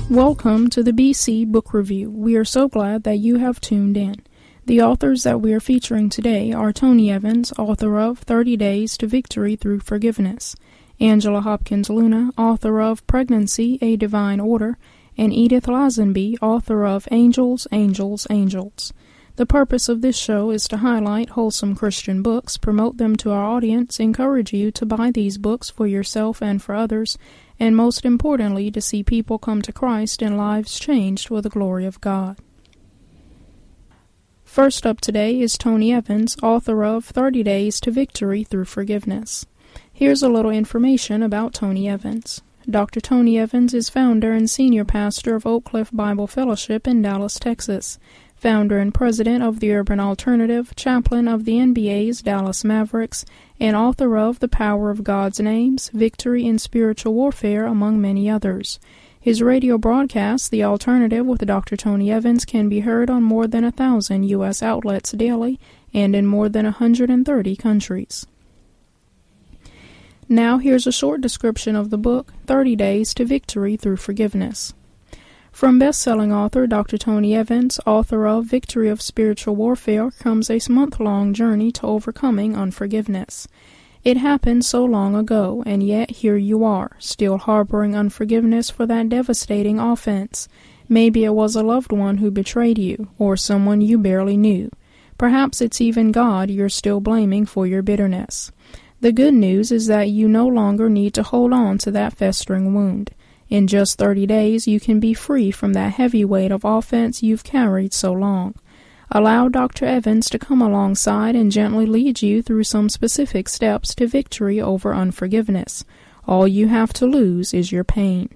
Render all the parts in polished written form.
Welcome to the BC Book Review. We are so glad that you have tuned in. The authors that we are featuring today are Tony Evans, author of 30 Days to Victory Through Forgiveness, Angela Hopkins Luna, author of Pregnancy, A Divine Order, and Edith Lazenby, author of Angels, Angels, Angels. The purpose of this show is to highlight wholesome Christian books, promote them to our audience, encourage you to buy these books for yourself and for others, and most importantly, to see people come to Christ and lives changed for the glory of God. First up today is Tony Evans, author of 30 Days to Victory Through Forgiveness. Here's a little information about Tony Evans. Dr. Tony Evans is founder and senior pastor of Oak Cliff Bible Fellowship in Dallas, Texas, founder and president of the Urban Alternative, chaplain of the NBA's Dallas Mavericks, and author of The Power of God's Names, Victory in Spiritual Warfare, among many others. His radio broadcast, The Alternative with Dr. Tony Evans, can be heard on more than 1,000 U.S. outlets daily and in more than 130 countries. Now here's a short description of the book, 30 Days to Victory Through Forgiveness. From best-selling author Dr. Tony Evans, author of Victory of Spiritual Warfare, comes a month-long journey to overcoming unforgiveness. It happened so long ago, and yet here you are, still harboring unforgiveness for that devastating offense. Maybe it was a loved one who betrayed you, or someone you barely knew. Perhaps it's even God you're still blaming for your bitterness. The good news is that you no longer need to hold on to that festering wound. In just 30 days, you can be free from that heavy weight of offense you've carried so long. Allow Dr. Evans to come alongside and gently lead you through some specific steps to victory over unforgiveness. All you have to lose is your pain.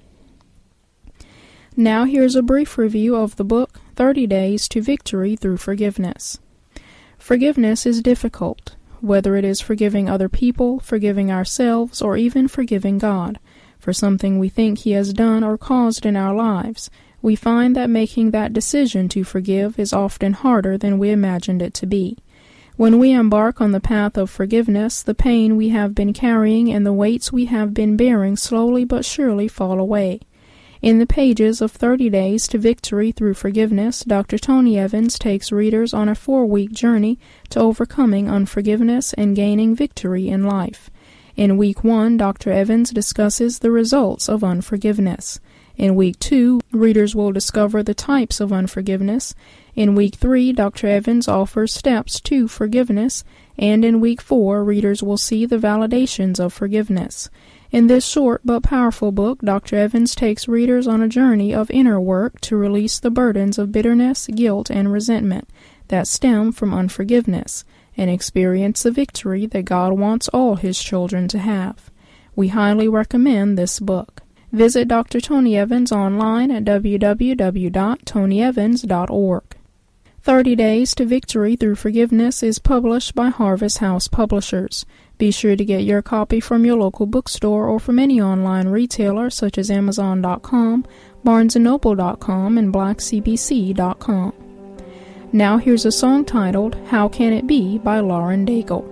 Now here's a brief review of the book, 30 Days to Victory Through Forgiveness. Forgiveness is difficult, whether it is forgiving other people, forgiving ourselves, or even forgiving God. For something we think He has done or caused in our lives, we find that making that decision to forgive is often harder than we imagined it to be. When we embark on the path of forgiveness, the pain we have been carrying and the weights we have been bearing slowly but surely fall away. In the pages of 30 Days to Victory Through Forgiveness, Dr. Tony Evans takes readers on a 4-week journey to overcoming unforgiveness and gaining victory in life. In Week 1, Dr. Evans discusses the results of unforgiveness. In Week 2, readers will discover the types of unforgiveness. In Week 3, Dr. Evans offers steps to forgiveness. And in Week 4, readers will see the validations of forgiveness. In this short but powerful book, Dr. Evans takes readers on a journey of inner work to release the burdens of bitterness, guilt, and resentment that stem from unforgiveness, and experience the victory that God wants all His children to have. We highly recommend this book. Visit Dr. Tony Evans online at www.tonyevans.org. 30 Days to Victory Through Forgiveness is published by Harvest House Publishers. Be sure to get your copy from your local bookstore or from any online retailer such as Amazon.com, BarnesandNoble.com, and BlackCBC.com. Now here's a song titled How Can It Be by Lauren Daigle.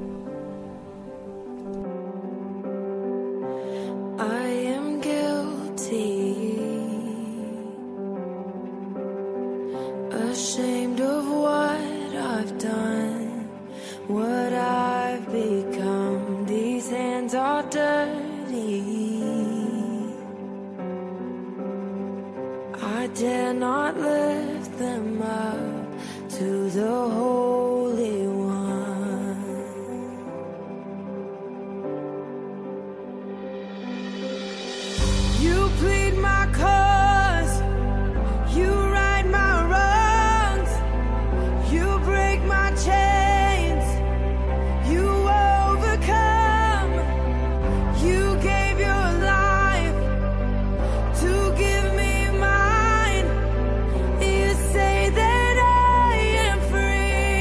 I am guilty, ashamed of what I've done, what I've become. These hands are dirty. I dare not lift them up to the Holy One. You plead my cause, you right my wrongs, you break my chains, you overcome, you gave your life to give me mine. You say that I am free.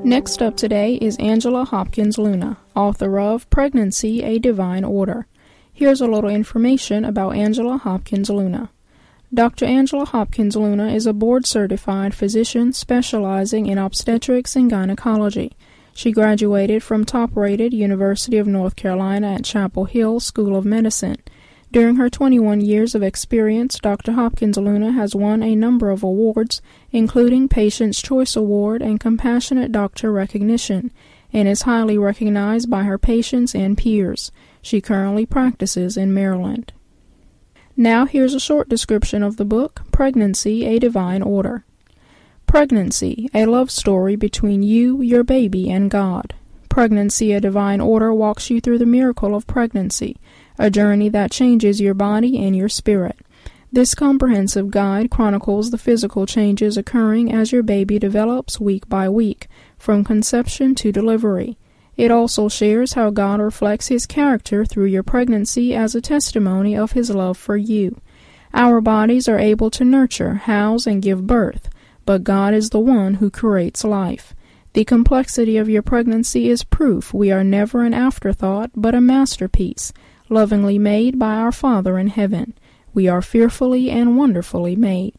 Next up today is Angela Hopkins Luna, author of Pregnancy, a Divine Order. Here's a little information about Angela Hopkins Luna. Dr. Angela Hopkins Luna is a board-certified physician specializing in obstetrics and gynecology. She graduated from top-rated University of North Carolina at Chapel Hill School of Medicine. During her 21 years of experience, Dr. Hopkins Luna has won a number of awards, including Patient's Choice Award and Compassionate Doctor Recognition, and is highly recognized by her patients and peers. She currently practices in Maryland. Now here's a short description of the book, Pregnancy, a Divine Order. Pregnancy, a love story between you, your baby, and God. Pregnancy, a Divine Order walks you through the miracle of pregnancy, a journey that changes your body and your spirit. This comprehensive guide chronicles the physical changes occurring as your baby develops week by week, from conception to delivery. It also shares how God reflects His character through your pregnancy as a testimony of His love for you. Our bodies are able to nurture, house, and give birth, but God is the one who creates life. The complexity of your pregnancy is proof we are never an afterthought, but a masterpiece, lovingly made by our Father in heaven. We are fearfully and wonderfully made.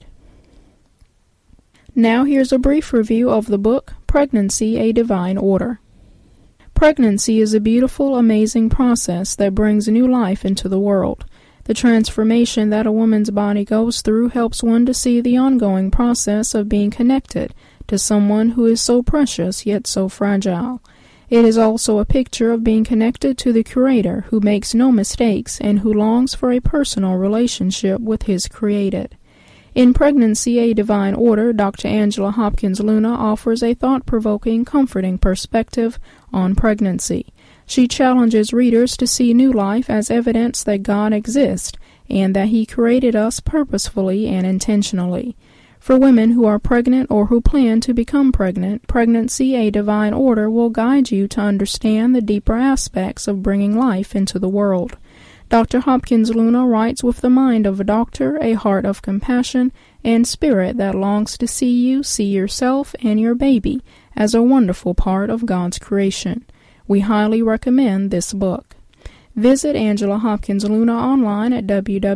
Now here's a brief review of the book, Pregnancy, a Divine Order. Pregnancy is a beautiful, amazing process that brings new life into the world. The transformation that a woman's body goes through helps one to see the ongoing process of being connected to someone who is so precious yet so fragile. It is also a picture of being connected to the Creator who makes no mistakes and who longs for a personal relationship with His created. In Pregnancy, a Divine Order, Dr. Angela Hopkins Luna offers a thought-provoking, comforting perspective on pregnancy. She challenges readers to see new life as evidence that God exists and that He created us purposefully and intentionally. For women who are pregnant or who plan to become pregnant, Pregnancy, a Divine Order will guide you to understand the deeper aspects of bringing life into the world. Dr. Hopkins Luna writes with the mind of a doctor, a heart of compassion, and spirit that longs to see you see yourself and your baby as a wonderful part of God's creation. We highly recommend this book. Visit Angela Hopkins Luna online at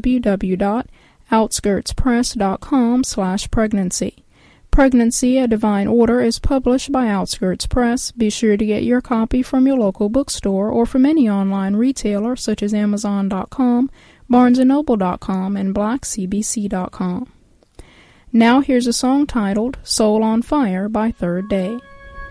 www.outskirtspress.com/pregnancy. Pregnancy, a Divine Order is published by Outskirts Press. Be sure to get your copy from your local bookstore or from any online retailer such as Amazon.com, BarnesandNoble.com, and BlackCBC.com. Now here's a song titled Soul on Fire by Third Day.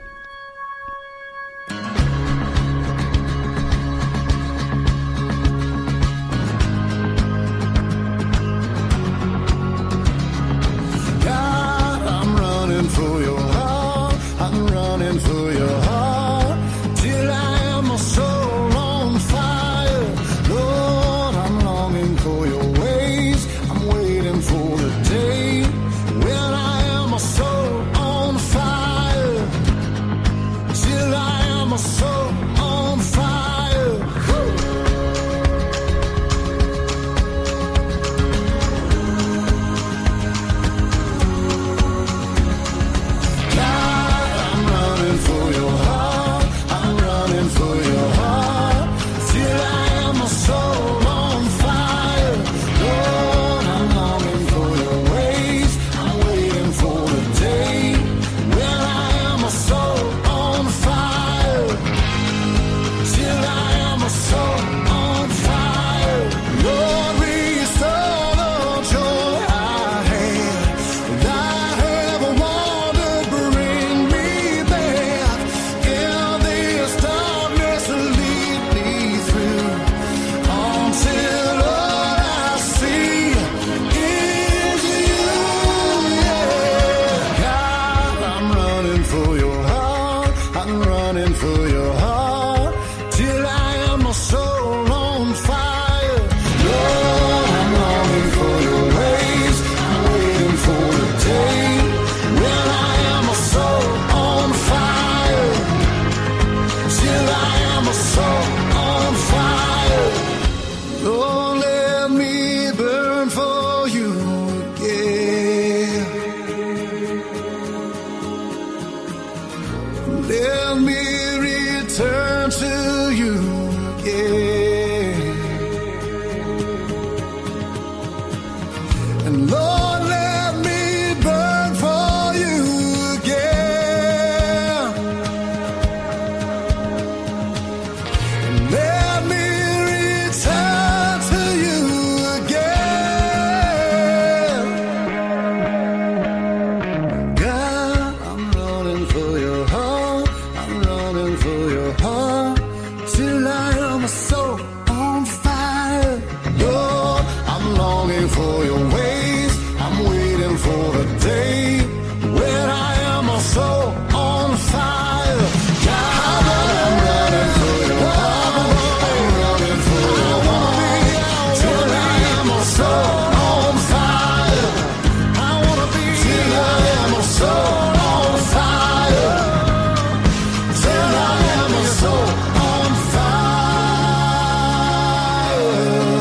For your heart, I'm running for your heart, till I am a soul on fire. Lord, I'm longing for your ways, I'm waiting for the day when I am a soul on fire. And Lord, let me burn for you again. And let me return to you again. God, I'm running for your heart. I'm running for your heart. Till I am a soul on fire. Lord, I'm longing for your ways. I'm waiting for the day when I am a soul on fire. God, I'm running for your heart. I'm running for your heart. Till I am a soul on fire. I wanna be till I am a soul on fire. Till I am a soul on fire.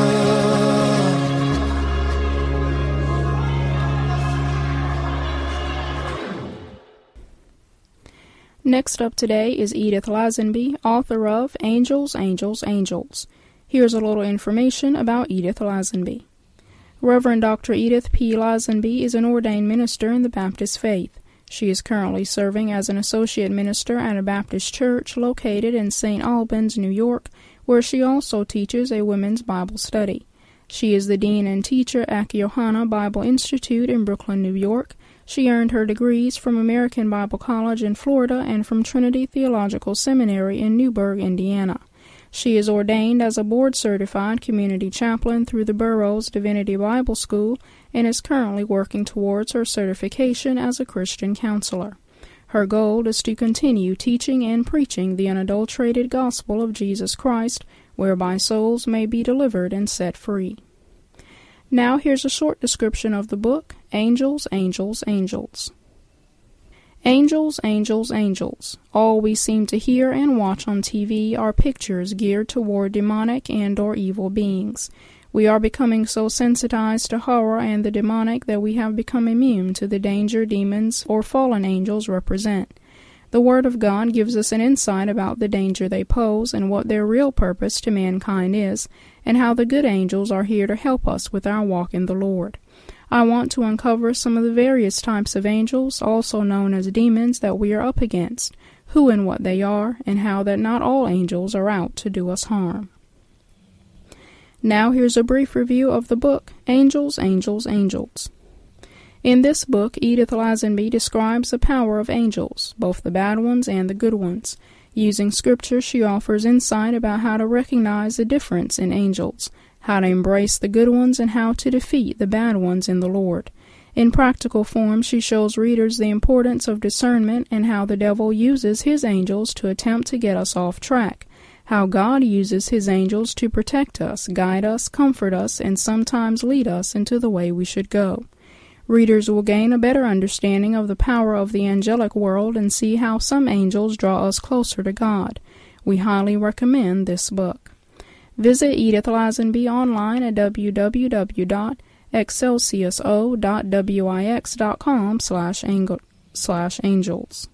Next up today is Edith Lazenby, author of Angels, Angels, Angels. Here's a little information about Edith Lazenby. Reverend Dr. Edith P. Lazenby is an ordained minister in the Baptist faith. She is currently serving as an associate minister at a Baptist church located in St. Albans, New York, where she also teaches a women's Bible study. She is the dean and teacher at Johanna Bible Institute in Brooklyn, New York. She earned her degrees from American Bible College in Florida and from Trinity Theological Seminary in Newburgh, Indiana. She is ordained as a board-certified community chaplain through the Burroughs Divinity Bible School and is currently working towards her certification as a Christian counselor. Her goal is to continue teaching and preaching the unadulterated gospel of Jesus Christ, whereby souls may be delivered and set free. Now here's a short description of the book, Angels, Angels, Angels. Angels, angels, angels. All we seem to hear and watch on TV are pictures geared toward demonic and or evil beings. We are becoming so sensitized to horror and the demonic that we have become immune to the danger demons or fallen angels represent. The Word of God gives us an insight about the danger they pose and what their real purpose to mankind is, and how the good angels are here to help us with our walk in the Lord. I want to uncover some of the various types of angels, also known as demons, that we are up against, who and what they are, and how that not all angels are out to do us harm. Now here's a brief review of the book, Angels, Angels, Angels. In this book, Edith Lazenby describes the power of angels, both the bad ones and the good ones. Using scripture, she offers insight about how to recognize the difference in angels, how to embrace the good ones, and how to defeat the bad ones in the Lord. In practical form, she shows readers the importance of discernment and how the devil uses his angels to attempt to get us off track, how God uses his angels to protect us, guide us, comfort us, and sometimes lead us into the way we should go. Readers will gain a better understanding of the power of the angelic world and see how some angels draw us closer to God. We highly recommend this book. Visit Edith Lazenby online at www.excelsiuso.wix.com/angels.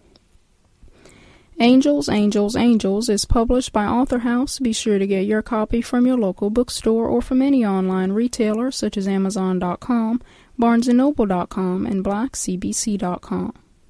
Angels, Angels, Angels is published by Author House. Be sure to get your copy from your local bookstore or from any online retailer such as Amazon.com, BarnesandNoble.com, and BlackCBC.com.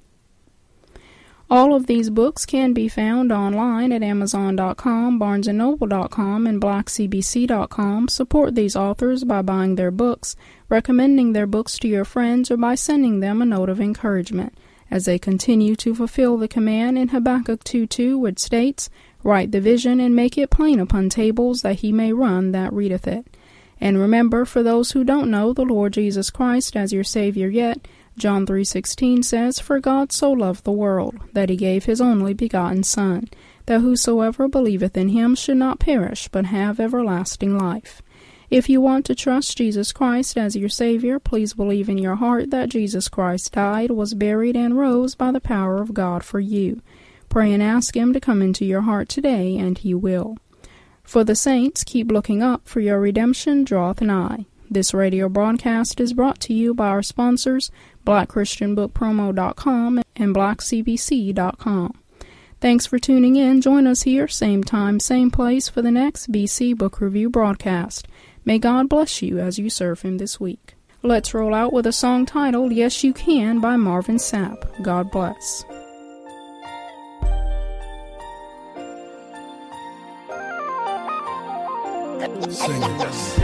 All of these books can be found online at Amazon.com, BarnesandNoble.com, and BlackCBC.com. Support these authors by buying their books, recommending their books to your friends, or by sending them a note of encouragement as they continue to fulfill the command in Habakkuk 2:2, which states, "Write the vision and make it plain upon tables, that he may run that readeth it." And remember, for those who don't know the Lord Jesus Christ as your Savior yet, John 3:16 says, "For God so loved the world, that he gave his only begotten Son, that whosoever believeth in him should not perish, but have everlasting life." If you want to trust Jesus Christ as your Savior, please believe in your heart that Jesus Christ died, was buried, and rose by the power of God for you. Pray and ask him to come into your heart today, and he will. For the saints, keep looking up, for your redemption draweth nigh. This radio broadcast is brought to you by our sponsors, BlackChristianBookPromo.com and BlackCBC.com. Thanks for tuning in. Join us here, same time, same place, for the next BC Book Review broadcast. May God bless you as you serve him this week. Let's roll out with a song titled Yes You Can by Marvin Sapp. God bless. Sing it.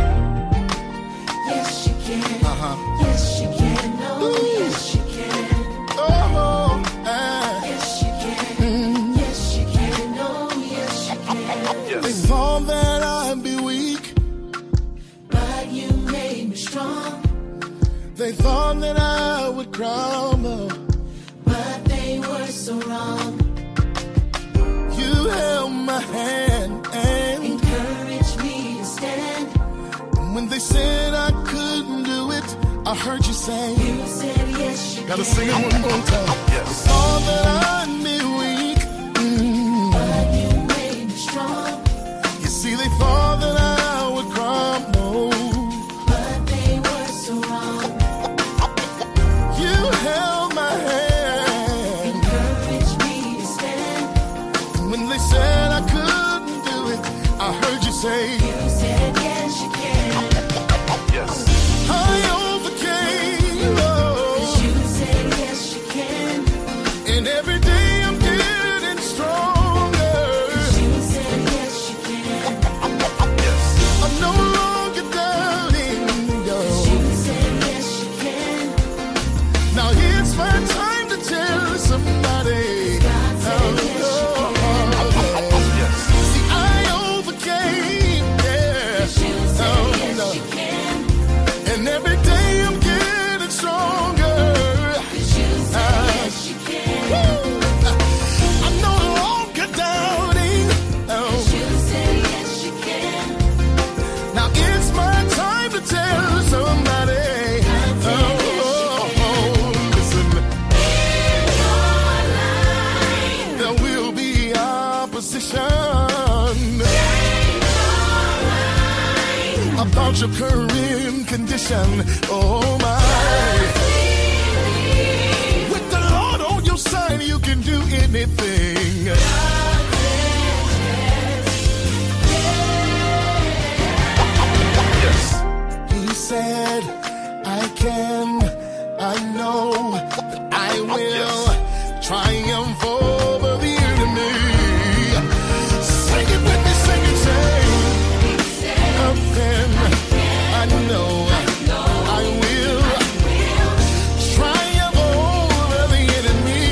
Yes, you can. Uh-huh. Yes, you can. Oh, yes, you can. Oh, Yes, you can. Yes, you can. Oh, yes, you can. They thought that I'd be weak. But you made me strong. They thought that I would crumble. But they were so wrong. You held my hand and Encouraged me to stand. when they said I couldn't do it, I heard you say, You said yes, you gotta can. sing it one more time. They thought that I'd be weak. But you made me strong. You see, they thought that I would crumble. But they were so wrong. You held my hand Encouraged me to stand. when they said I couldn't do it. I heard you say, You said yes, you can. I overcame. Oh, You said yes, you can. and every day I'm getting stronger. You said yes, you can. I'm no longer doubting. No. You said yes, you can. Now it's my time to tell somebody. God said yes, See, I overcame. Yeah. you said Oh, yes, no. you can. And every day I'm getting stronger. You said yes, you can. I'm no longer doubting. Oh. You said yes, you can. Now it's my time to tell somebody. Listen, there will be opposition about your current condition. Oh my. With the Lord on your side, you can do anything. He said, I can, I know that I will triumph over the enemy. Sing it with me, sing it, say, I can, I know, I will triumph over the enemy.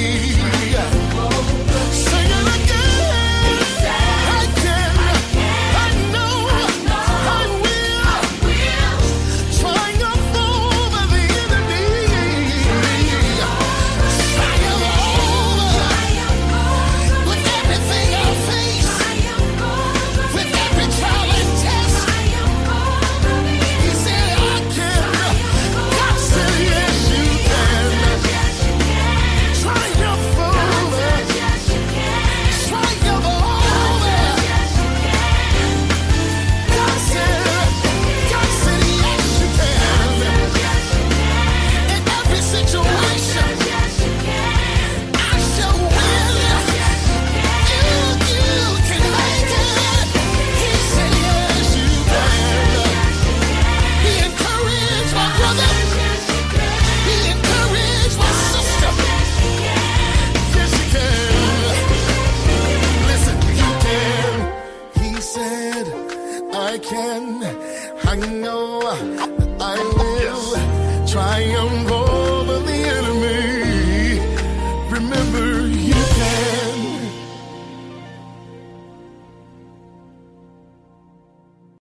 Sing it again. I can, I know, I will triumph over the enemy. Triumph over with everything I face, with every trial and test. He said I can. God said yes, you can. Triumph over. Triumph over. God said yes, you can. In every situation, I shall win. You can make it. He said yes, you can. He encouraged my brother. He encouraged my sister. Yes, you can. Listen, you can. He said, I can. I know that I will triumph